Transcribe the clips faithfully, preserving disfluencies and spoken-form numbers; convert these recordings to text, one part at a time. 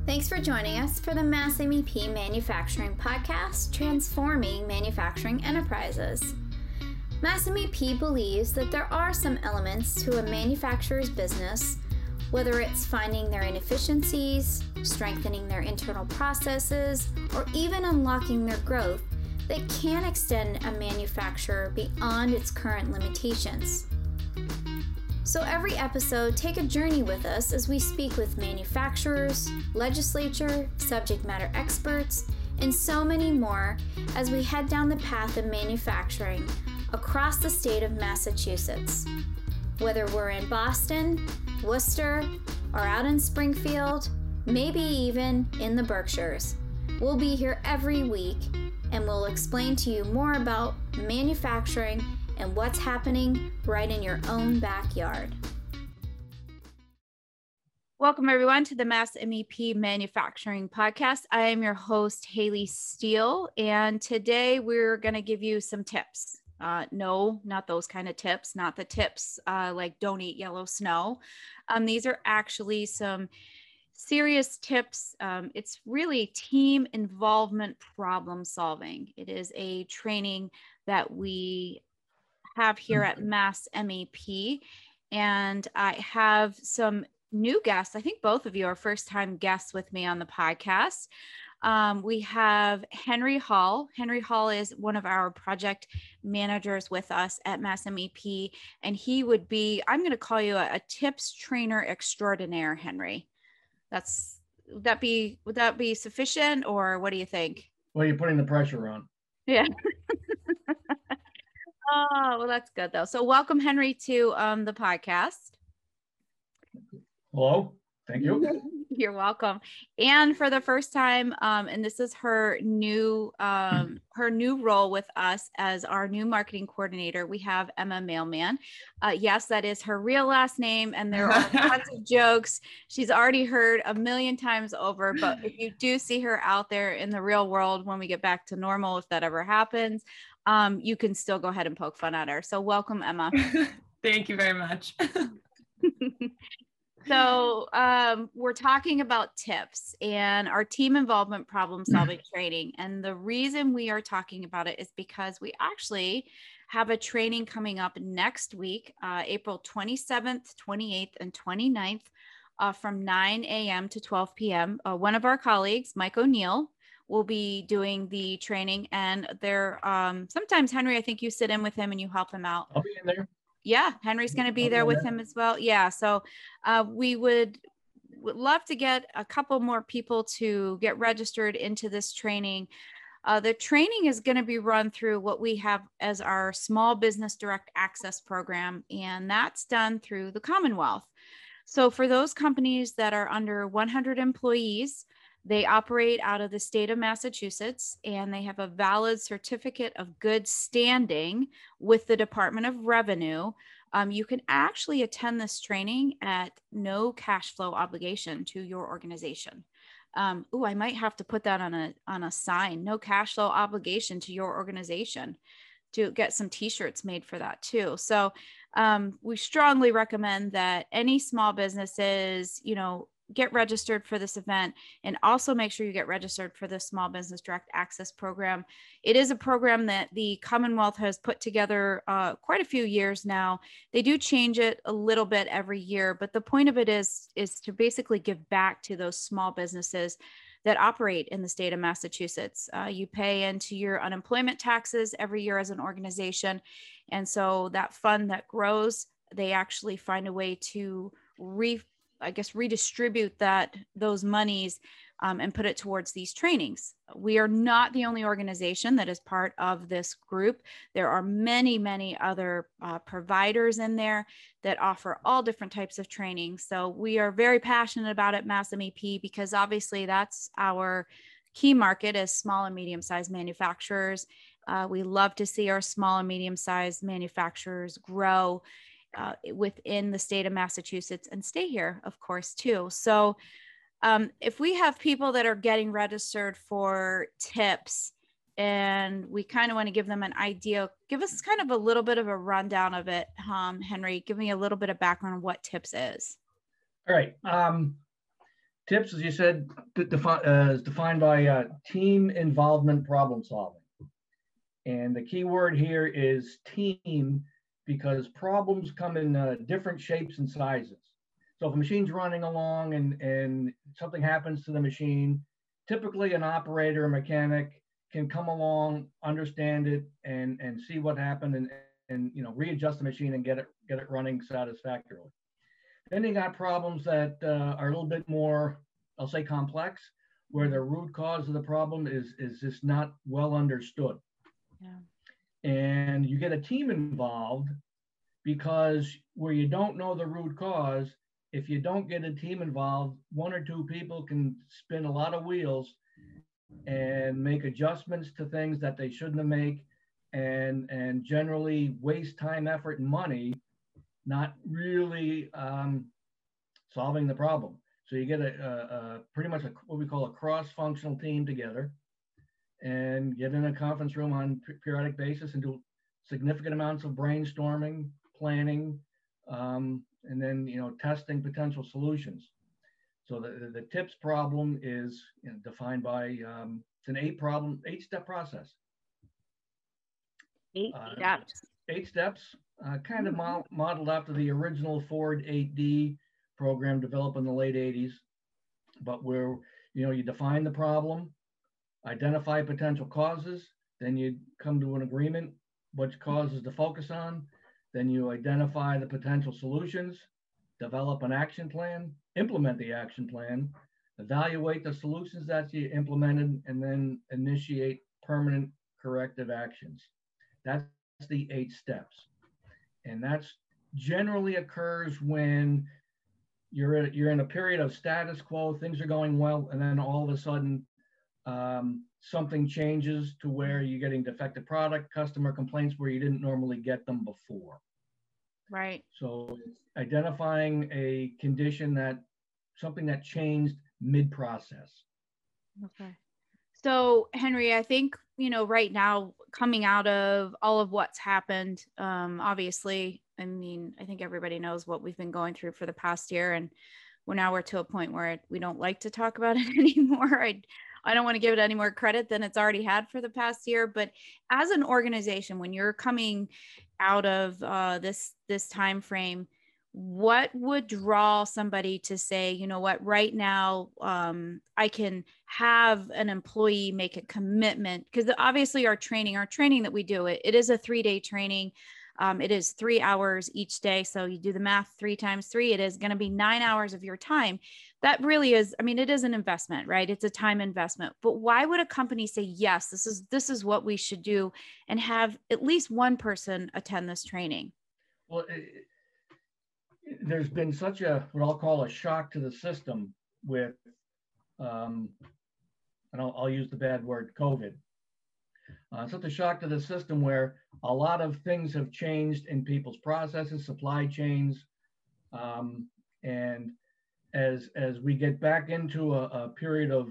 Thanks for joining us for the Mass M E P Manufacturing Podcast, Transforming Manufacturing Enterprises. Mass M E P believes that there are some elements to a manufacturer's business, whether it's finding their inefficiencies, strengthening their internal processes, or even unlocking their growth, that can extend a manufacturer beyond its current limitations. So every episode, take a journey with us as we speak with manufacturers, legislature, subject matter experts, and so many more as we head down the path of manufacturing across the state of Massachusetts. Whether we're in Boston, Worcester, or out in Springfield, maybe even in the Berkshires, we'll be here every week and we'll explain to you more about manufacturing and what's happening right in your own backyard. Welcome everyone to the Mass M E P Manufacturing Podcast. I am your host, Haley Steele, and today we're going to give you some tips. Uh, no, not those kind of tips, not the tips uh, like don't eat yellow snow. Um, these are actually some serious tips. Um, it's really team involvement problem solving. It is a training that we have here at Mass M E P, and I have some new guests. I think both of you are first-time guests with me on the podcast. Um, we have Henry Hall. Henry Hall is one of our project managers with us at Mass M E P, and he would be, I'm going to call you a, a tips trainer extraordinaire, Henry. That's, would that be, would that be sufficient, or what do you think? Well, you're putting the pressure on. Yeah. Oh, well, that's good though. So welcome, Henry, to um, the podcast. Hello. Thank you. You're welcome. And for the first time, um, and this is her new um, her new role with us as our new marketing coordinator, we have Emma Mailman. Uh, yes, that is her real last name, and there are tons of jokes she's already heard a million times over. But if you do see her out there in the real world when we get back to normal, if that ever happens, um, you can still go ahead and poke fun at her. So welcome, Emma. Thank you very much. So um, we're talking about tips and our team involvement problem solving training. And the reason we are talking about it is because we actually have a training coming up next week, uh, April twenty-seventh, twenty-eighth, and twenty-ninth uh, from nine a.m. to twelve p.m. Uh, one of our colleagues, Mike O'Neill, will be doing the training, and there um, sometimes, Henry, I think you sit in with him and you help him out. I'll be in there. Yeah, Henry's going to be there with him as well. Yeah, so uh, we would, would love to get a couple more people to get registered into this training. Uh, the training is going to be run through what we have as our Small Business Direct Access program, and that's done through the Commonwealth. So for those companies that are under one hundred employees, they operate out of the state of Massachusetts, and they have a valid certificate of good standing with the Department of Revenue. Um, you can actually attend this training at no cash flow obligation to your organization. Um, oh, I might have to put that on a, on a sign, no cash flow obligation to your organization, to get some t-shirts made for that too. So um, we strongly recommend that any small businesses, you know, get registered for this event, and also make sure you get registered for the Small Business Direct Access program. It is a program that the Commonwealth has put together uh, quite a few years now. They do change it a little bit every year, but the point of it is, is to basically give back to those small businesses that operate in the state of Massachusetts. Uh, you pay into your unemployment taxes every year as an organization. And so that fund that grows, they actually find a way to re I guess, redistribute that, those monies um, and put it towards these trainings. We are not the only organization that is part of this group. There are many, many other uh, providers in there that offer all different types of training. So we are very passionate about it, Mass M E P, because obviously that's our key market as small and medium-sized manufacturers. Uh, we love to see our small and medium-sized manufacturers grow Uh, within the state of Massachusetts and stay here, of course, too. So um, if we have people that are getting registered for tips and we kind of want to give them an idea, give us kind of a little bit of a rundown of it, um, Henry. Give me a little bit of background on what tips is. All right. Um, TIPS, as you said, d- defi- uh, is defined by uh, team involvement problem solving. And the key word here is team, because problems come in uh, different shapes and sizes. So if a machine's running along and, and something happens to the machine, typically an operator or mechanic can come along, understand it, and, and see what happened, and, and you know, readjust the machine and get it, get it running satisfactorily. Then you got problems that uh, are a little bit more, I'll say, complex, where the root cause of the problem is, is just not well understood. Yeah. And you get a team involved, because where you don't know the root cause, if you don't get a team involved, one or two people can spin a lot of wheels and make adjustments to things that they shouldn't have made, and, and generally waste time, effort, and money, not really um, solving the problem. So you get a, a, a pretty much a, what we call a cross-functional team together, and get in a conference room on a periodic basis and do significant amounts of brainstorming, planning, um, and then, you know, testing potential solutions. So the, the, the TIPS problem is, you know, defined by, um, it's an eight problem, eight step process. Eight uh, steps. Eight steps, uh, kind of mo modeled after the original Ford eight D program developed in the late eighties, but where, you know, you define the problem, identify potential causes, then you come to an agreement which causes to focus on, then you identify the potential solutions, develop an action plan, implement the action plan, evaluate the solutions that you implemented, and then initiate permanent corrective actions. That's the eight steps. And that's generally occurs when you're, you're in a period of status quo, things are going well, and then all of a sudden, um, something changes to where you're getting defective product, customer complaints where you didn't normally get them before. Right. So identifying a condition that, something that changed mid-process. Okay. So Henry, I think, you know, right now, coming out of all of what's happened, um, obviously, I mean, I think everybody knows what we've been going through for the past year, and well, now we're to a point where we don't like to talk about it anymore. I, I don't want to give it any more credit than it's already had for the past year. But as an organization, when you're coming out of uh, this this time frame, what would draw somebody to say, you know what, right now um, I can have an employee make a commitment? Because obviously our training, our training that we do, it, it is a three-day training. Um, it is three hours each day. So you do the math, three times three, it is going to be nine hours of your time. That really is, I mean, it is an investment, right? It's a time investment. But why would a company say, yes, this is, this is what we should do, and have at least one person attend this training? Well, it, there's been such a, what I'll call a shock to the system with, um, and I'll, I'll use the bad word, COVID. Uh, such a shock to the system where a lot of things have changed in people's processes, supply chains, um, and as as we get back into a, a period of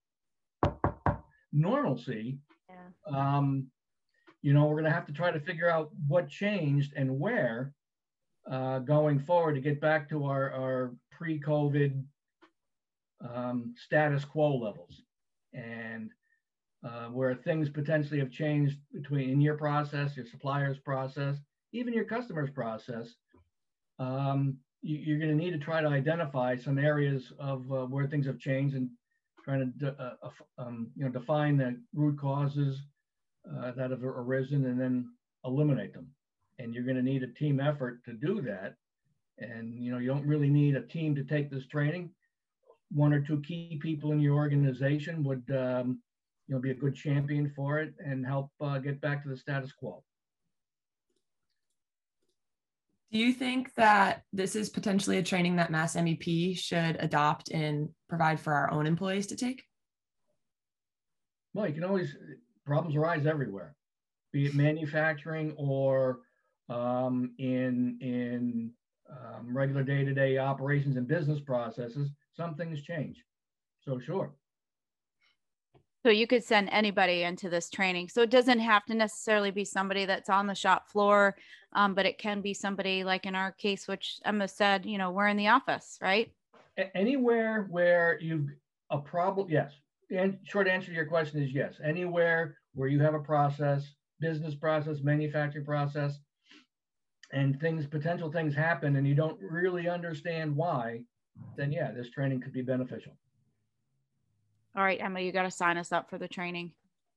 normalcy, yeah. um, you know, we're going to have to try to figure out what changed and where uh, going forward to get back to our, our pre-COVID um, status quo levels. And Uh, where things potentially have changed between in your process, your supplier's process, even your customer's process, um, you, you're going to need to try to identify some areas of uh, where things have changed, and trying to de- uh, uh, um, you know, define the root causes uh, that have arisen, and then eliminate them. And you're going to need a team effort to do that. And you know, you don't really need a team to take this training. One or two key people in your organization would um, you know, be a good champion for it and help uh, get back to the status quo. Do you think that this is potentially a training that Mass M E P should adopt and provide for our own employees to take? Well, you can always, problems arise everywhere, be it manufacturing or um, in, in um, regular day-to-day operations and business processes. Some things change, so sure. So you could send anybody into this training. So it doesn't have to necessarily be somebody that's on the shop floor, um, but it can be somebody like in our case, which Emma said, you know, we're in the office, right? A- anywhere where you've a problem, yes. And short answer to your question is yes. Anywhere where you have a process, business process, manufacturing process, and things, potential things happen and you don't really understand why, then yeah, this training could be beneficial. All right, Emma, you got to sign us up for the training.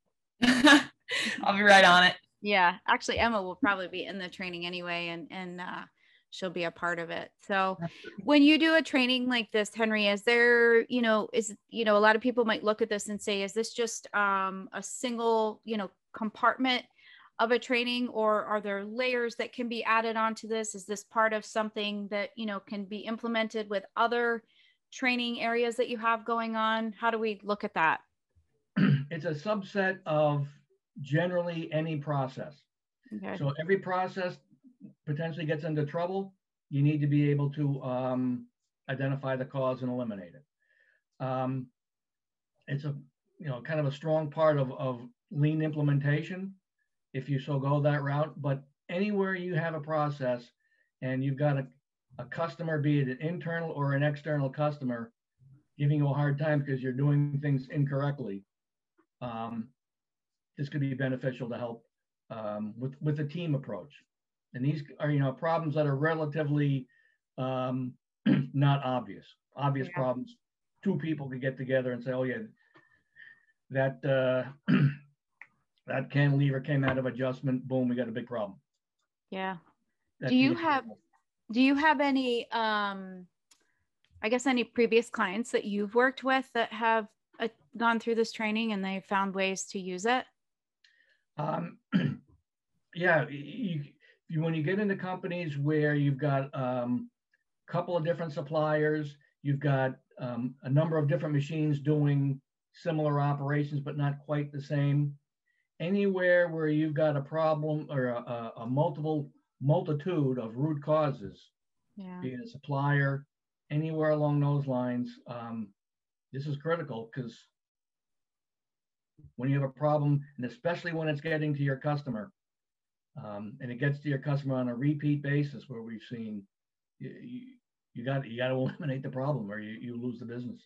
I'll be right on it. Yeah, actually, Emma will probably be in the training anyway, and and uh, she'll be a part of it. So, when you do a training like this, Henry, is there, you know, is you know, a lot of people might look at this and say, is this just um, a single, you know, compartment of a training, or are there layers that can be added onto this? Is this part of something that, you know, can be implemented with other training areas that you have going on? How do we look at that? It's a subset of generally any process. Okay. So every process potentially gets into trouble. You need to be able to um, identify the cause and eliminate it. Um, it's a, you know, kind of a strong part of, of lean implementation, if you so go that route. But anywhere you have a process and you've got a, a customer, be it an internal or an external customer, giving you a hard time because you're doing things incorrectly, um, this could be beneficial to help um, with, with a team approach. And these are, you know, problems that are relatively um, not obvious. Obvious Yeah. problems, two people could get together and say, oh yeah, that uh, that cantilever came out of adjustment, boom, we got a big problem. Yeah. That's Do you the have, do you have any, um, I guess, any previous clients that you've worked with that have uh, gone through this training and they found ways to use it? Um, yeah, you, you, when you get into companies where you've got um, a couple of different suppliers, you've got um, a number of different machines doing similar operations, but not quite the same. Anywhere where you've got a problem or a, a, a multiple multitude of root causes, Yeah. be it a supplier, anywhere along those lines, um, this is critical, because when you have a problem, and especially when it's getting to your customer, um, and it gets to your customer on a repeat basis, where we've seen you, you, you got you got to eliminate the problem, or you, you lose the business.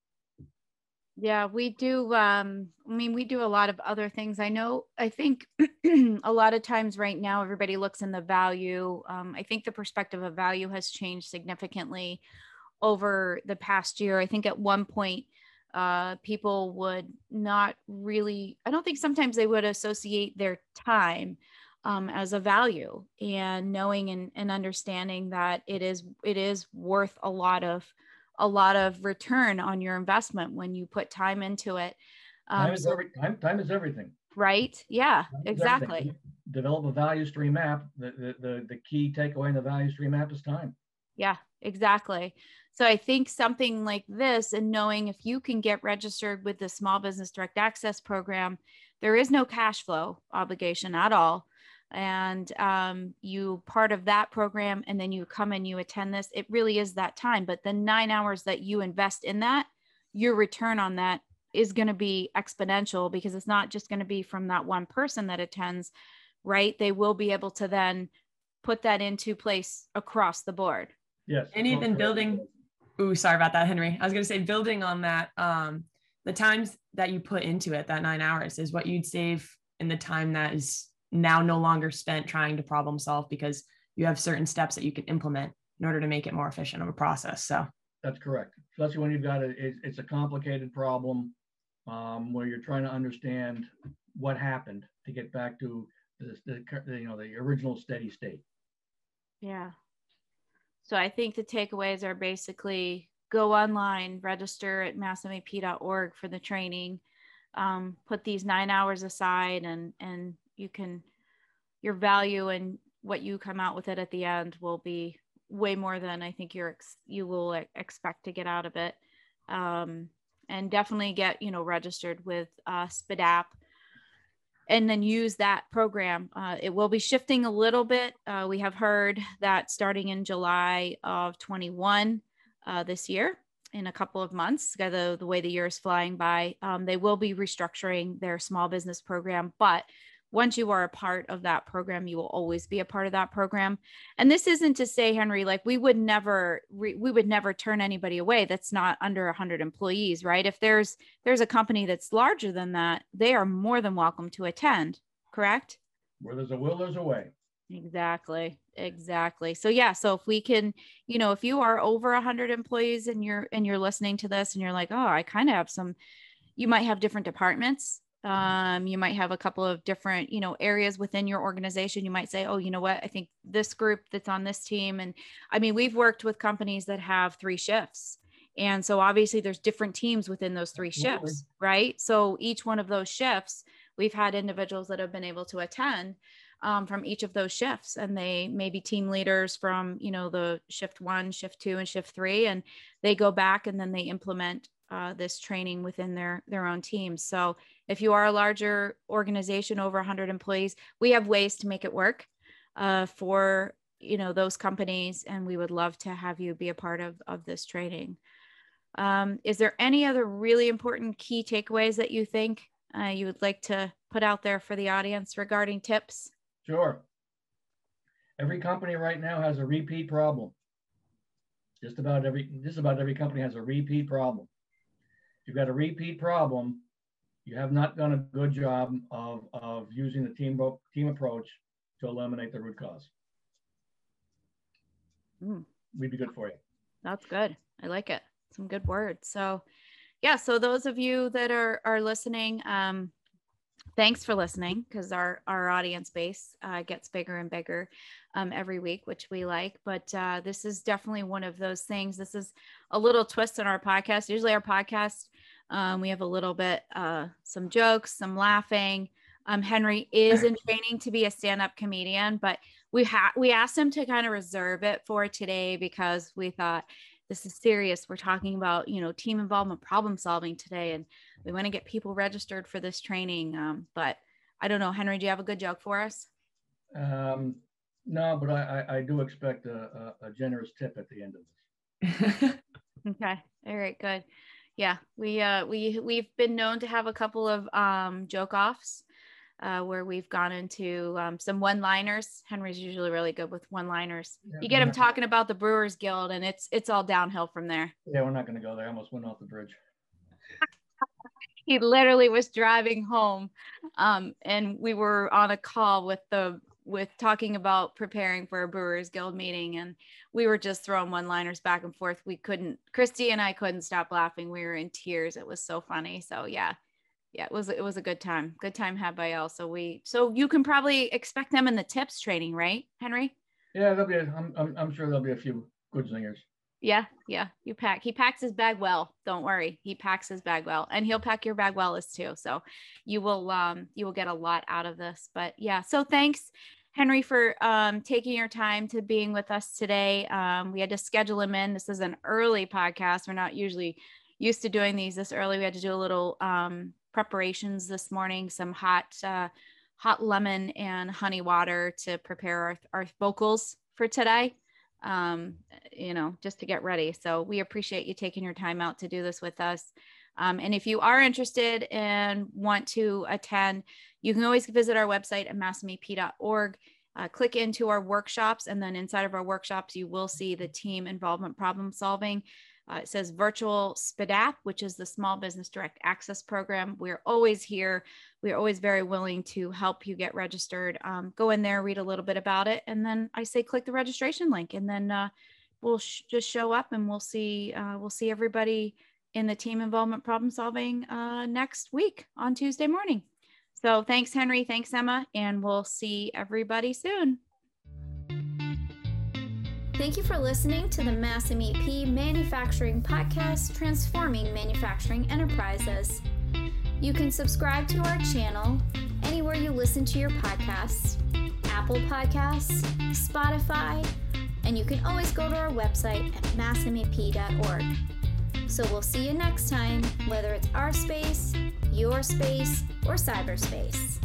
Yeah, we do. Um, I mean, we do a lot of other things. I know, I think a lot of times right now, everybody looks in the value. Um, I think the perspective of value has changed significantly over the past year. I think at one point, uh, people would not really, I don't think sometimes they would associate their time um, as a value, and knowing and, and understanding that it is, it is worth a lot of a lot of return on your investment when you put time into it. Um, Time is so, every time. Time is everything. right? Yeah, Time is exactly. everything. Develop a value stream map. The, the the the key takeaway in the value stream map is time. Yeah, exactly. So I think something like this, and knowing if you can get registered with the Small Business Direct Access Program, there is no cash flow obligation at all. And um, you part of that program, and then you come and you attend this, it really is that time. But the nine hours that you invest in that, your return on that is going to be exponential, because it's not just going to be from that one person that attends, right? They will be able to then put that into place across the board. Yes. And even building, ooh, sorry about that, Henry. I was going to say, building on that, um, the times that you put into it, that nine hours is what you'd save in the time that is now no longer spent trying to problem solve, because you have certain steps that you can implement in order to make it more efficient of a process. So that's correct. Especially when you've got a, it, it's a complicated problem um, where you're trying to understand what happened to get back to the, the, you know, the original steady state. Yeah. So I think the takeaways are basically go online, register at mass M A P dot org for the training, um, put these nine hours aside, and, and you can, your value and what you come out with it at the end will be way more than I think you're, ex- you will expect to get out of it. Um, and definitely get, you know, registered with uh, S P D A P. And then use that program. Uh, it will be shifting a little bit. Uh, we have heard that starting in July of twenty-one, uh, this year, in a couple of months, the, the way the year is flying by, um, they will be restructuring their small business program. But once you are a part of that program, you will always be a part of that program. And this isn't to say, Henry, like we would never, we would never turn anybody away that's not under a hundred employees, right? If there's, there's a company that's larger than that, they are more than welcome to attend, correct? Where there's a will, there's a way. Exactly. Exactly. So yeah. So if we can, you know, if you are over a hundred employees and you're, and you're listening to this and you're like, oh, I kind of have some, you might have different departments. Um, you might have a couple of different, you know, areas within your organization. You might say, oh, you know what, I think this group that's on this team. And I mean, we've worked with companies that have three shifts. And so obviously there's different teams within those three Absolutely. shifts, right? So each one of those shifts, we've had individuals that have been able to attend um, from each of those shifts, and they may be team leaders from, you know, the shift one, shift two, and shift three, and they go back and then they implement uh, this training within their, their own teams. So if you are a larger organization, over one hundred employees, we have ways to make it work uh, for, you know, those companies. And we would love to have you be a part of, of this training. Um, is there any other really important key takeaways that you think uh, you would like to put out there for the audience regarding tips? Sure. Every company right now has a repeat problem. Just about every, just about every company has a repeat problem. If you've got a repeat problem, you have not done a good job of, of using the team, team approach to eliminate the root cause. Mm. We'd be good for you. That's good. I like it. Some good words. So yeah, so those of you that are, are listening, um, thanks for listening, because our, our audience base uh, gets bigger and bigger um, every week, which we like. But uh, this is definitely one of those things. This is a little twist in our podcast. Usually our podcast, um, we have a little bit, uh, some jokes, some laughing. Um, Henry is in training to be a stand-up comedian, but we had we asked him to kind of reserve it for today because we thought, this is serious. We're talking about, you know, team involvement, problem solving today. And we want to get people registered for this training. Um, but I don't know, Henry, do you have a good joke for us? Um, no, but I, I, I do expect a, a, a generous tip at the end of this. Okay. All right, good. Yeah. We, uh, we, we've been known to have a couple of um, joke offs uh, where we've gone into um, some one-liners. Henry's usually really good with one-liners. Yeah, you get him not, talking about the Brewers Guild and it's, it's all downhill from there. Yeah, we're not going to go there. I almost went off the bridge. He literally was driving home um, and we were on a call with the, with talking about preparing for a Brewers Guild meeting. And we were just throwing one-liners back and forth. We couldn't, Christy and I couldn't stop laughing. We were in tears. It was so funny. So yeah. Yeah, it was, it was a good time. Good time had by all. So we, so you can probably expect them in the tips training, right, Henry? Yeah, there'll be, a, I'm, I'm, I'm sure there'll be a few good zingers. Yeah. Yeah. You pack, he packs his bag well. Don't worry. He packs his bag well, and he'll pack your bag well as too. So you will, um, you will get a lot out of this, but yeah. So thanks, Henry, for um, taking your time to being with us today. Um, we had to schedule him in. This is an early podcast. We're not usually used to doing these this early. We had to do a little, um, preparations this morning, some hot uh, hot lemon and honey water to prepare our, our vocals for today, um, you know, just to get ready. So we appreciate you taking your time out to do this with us. Um, and if you are interested and want to attend, you can always visit our website at mass m e p dot org. Uh, click into our workshops, and then inside of our workshops, you will see the team involvement problem solving. Uh, it says virtual S P D A P, which is the Small Business Direct Access Program. We're always here. We're always very willing to help you get registered. Um, go in there, read a little bit about it. And then I say, click the registration link, and then uh, we'll sh just show up and we'll see, uh, we'll see everybody in the team involvement problem solving uh, next week on Tuesday morning. So thanks, Henry. Thanks, Emma. And we'll see everybody soon. Thank you for listening to the Mass M E P Manufacturing Podcast, Transforming Manufacturing Enterprises. You can subscribe to our channel anywhere you listen to your podcasts, Apple Podcasts, Spotify, and you can always go to our website at mass m e p dot org. So we'll see you next time, whether it's our space, your space, or cyberspace.